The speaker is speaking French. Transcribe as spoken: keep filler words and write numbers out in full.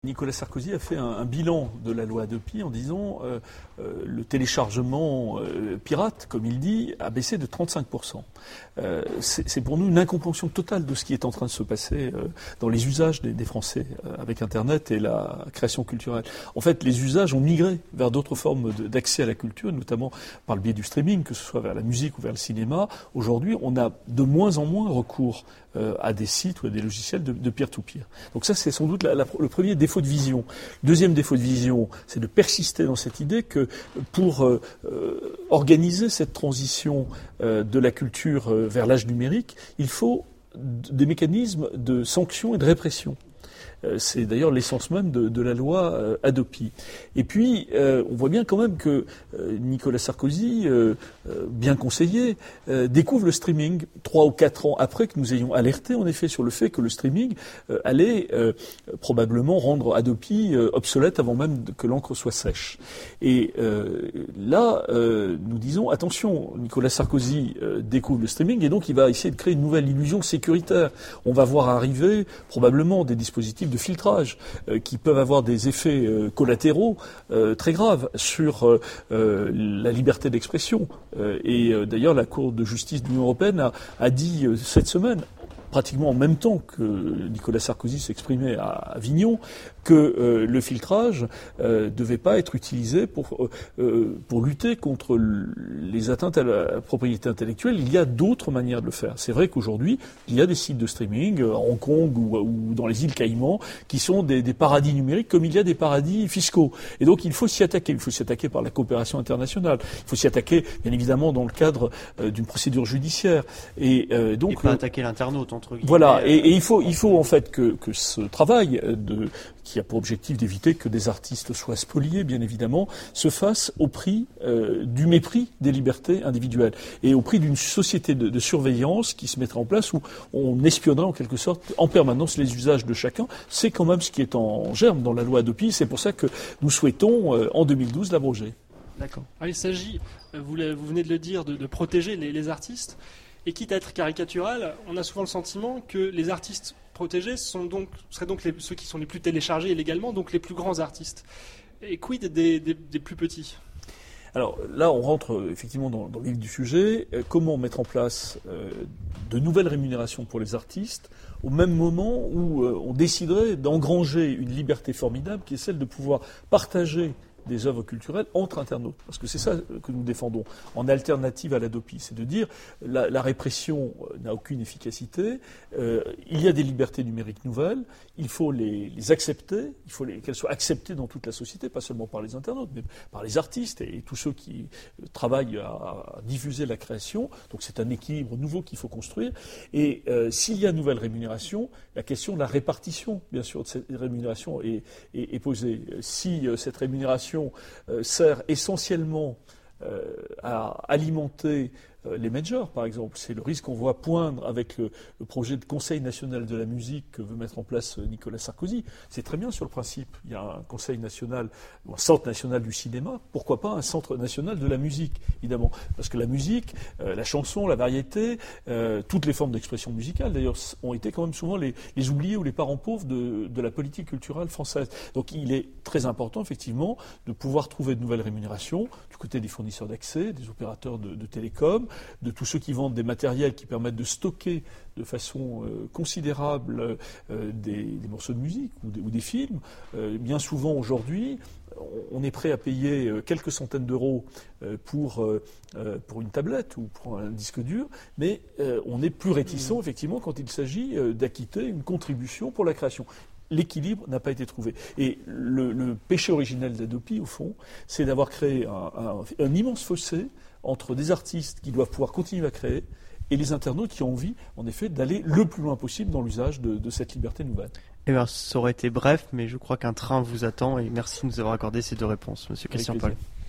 Nicolas Sarkozy a fait un, un bilan de la loi Hadopi en disant euh, euh, le téléchargement euh, pirate, comme il dit, a baissé de trente-cinq pour cent. Euh, c'est, c'est pour nous une incompréhension totale de ce qui est en train de se passer euh, dans les usages des, des Français euh, avec Internet et la création culturelle. En fait, les usages ont migré vers d'autres formes de, d'accès à la culture, notamment par le biais du streaming, que ce soit vers la musique ou vers le cinéma. Aujourd'hui, on a de moins en moins recours euh, à des sites ou à des logiciels de, de peer-to-peer. Donc ça, c'est sans doute la, la, le premier défaut de vision. Le deuxième défaut de vision, c'est de persister dans cette idée que pour euh, euh, organiser cette transition euh, de la culture euh, vers l'âge numérique, il faut des mécanismes de sanction et de répression. Euh, c'est d'ailleurs l'essence même de, de la loi euh, Hadopi. Et puis, euh, on voit bien quand même que euh, Nicolas Sarkozy, euh, euh, bien conseillé, euh, découvre le streaming trois ou quatre ans après que nous ayons alerté en effet sur le fait que le streaming euh, allait euh, probablement rendre Hadopi euh, obsolète avant même que l'encre soit sèche. Et euh, là, euh, nous disons attention, Nicolas Sarkozy euh, découvre le streaming et donc il va essayer de créer une nouvelle illusion sécuritaire. On va voir arriver probablement des dispositifs de filtrage euh, qui peuvent avoir des effets euh, collatéraux euh, très graves sur euh, euh, la liberté d'expression. Euh, et euh, d'ailleurs, la Cour de justice de l'Union européenne a, a dit euh, cette semaine, pratiquement en même temps que Nicolas Sarkozy s'exprimait à Avignon, que euh, le filtrage euh, devait pas être utilisé pour euh, pour lutter contre les atteintes à la propriété intellectuelle. Il y a d'autres manières de le faire. C'est vrai qu'aujourd'hui, il y a des sites de streaming à Hong Kong ou, ou dans les îles Caïmans qui sont des, des paradis numériques, comme il y a des paradis fiscaux. Et donc, il faut s'y attaquer. Il faut s'y attaquer par la coopération internationale. Il faut s'y attaquer, bien évidemment, dans le cadre euh, d'une procédure judiciaire. Et euh, donc, et pas euh, attaquer l'internaute entre guillemets. Voilà. Et, et il faut, il faut en fait que, que ce travail de qui a pour objectif d'éviter que des artistes soient spoliés, bien évidemment, se fasse au prix euh, du mépris des libertés individuelles et au prix d'une société de, de surveillance qui se mettrait en place où on espionnerait en quelque sorte en permanence les usages de chacun. C'est quand même ce qui est en germe dans la loi Hadopi. C'est pour ça que nous souhaitons, euh, en deux mille douze, l'abroger. D'accord. Alors, il s'agit, vous, vous venez de le dire, de, de protéger les, les artistes. Et quitte à être caricatural, on a souvent le sentiment que les artistes protégés sont donc, seraient donc les, ceux qui sont les plus téléchargés illégalement, donc les plus grands artistes. Et quid des, des, des plus petits ? Alors là, on rentre effectivement dans, dans le vif du sujet. Euh, comment mettre en place euh, de nouvelles rémunérations pour les artistes au même moment où euh, on déciderait d'engranger une liberté formidable qui est celle de pouvoir partager des œuvres culturelles entre internautes. Parce que c'est ça que nous défendons, en alternative à l'Hadopi. C'est de dire la, la répression n'a aucune efficacité, euh, il y a des libertés numériques nouvelles, il faut les, les accepter, il faut les, qu'elles soient acceptées dans toute la société, pas seulement par les internautes, mais par les artistes et, et tous ceux qui travaillent à, à diffuser la création. Donc c'est un équilibre nouveau qu'il faut construire. Et euh, s'il y a une nouvelle rémunération, la question de la répartition, bien sûr, de cette rémunération est, est, est posée. Si euh, cette rémunération Euh, sert essentiellement euh, à alimenter euh, les majors, par exemple. C'est le risque qu'on voit poindre avec le, le projet de Conseil national de la musique que veut mettre en place Nicolas Sarkozy. C'est très bien sur le principe. Il y a un Conseil national, ou un Centre national du cinéma. Pourquoi pas un Centre national de la musique, évidemment. Parce que la musique, euh, la chanson, la variété, euh, toutes les formes d'expression musicale, d'ailleurs, ont été quand même souvent les, les oubliés ou les parents pauvres de, de la politique culturelle française. Donc il est très important, effectivement, de pouvoir trouver de nouvelles rémunérations du côté des fournisseurs d'accès, des opérateurs de, de télécom, de tous ceux qui vendent des matériels qui permettent de stocker de façon euh, considérable euh, des, des morceaux de musique ou des, ou des films. Euh, bien souvent aujourd'hui, on est prêt à payer euh, quelques centaines d'euros euh, pour, euh, pour une tablette ou pour un disque dur, mais euh, on est plus réticent effectivement quand il s'agit euh, d'acquitter une contribution pour la création. L'équilibre n'a pas été trouvé. Et le, le péché originel d'Hadopi, au fond, c'est d'avoir créé un, un, un immense fossé entre des artistes qui doivent pouvoir continuer à créer et les internautes qui ont envie, en effet, d'aller le plus loin possible dans l'usage de, de cette liberté nouvelle. Eh bien, ça aurait été bref, mais je crois qu'un train vous attend et merci de nous avoir accordé ces deux réponses, Monsieur Christian Paul.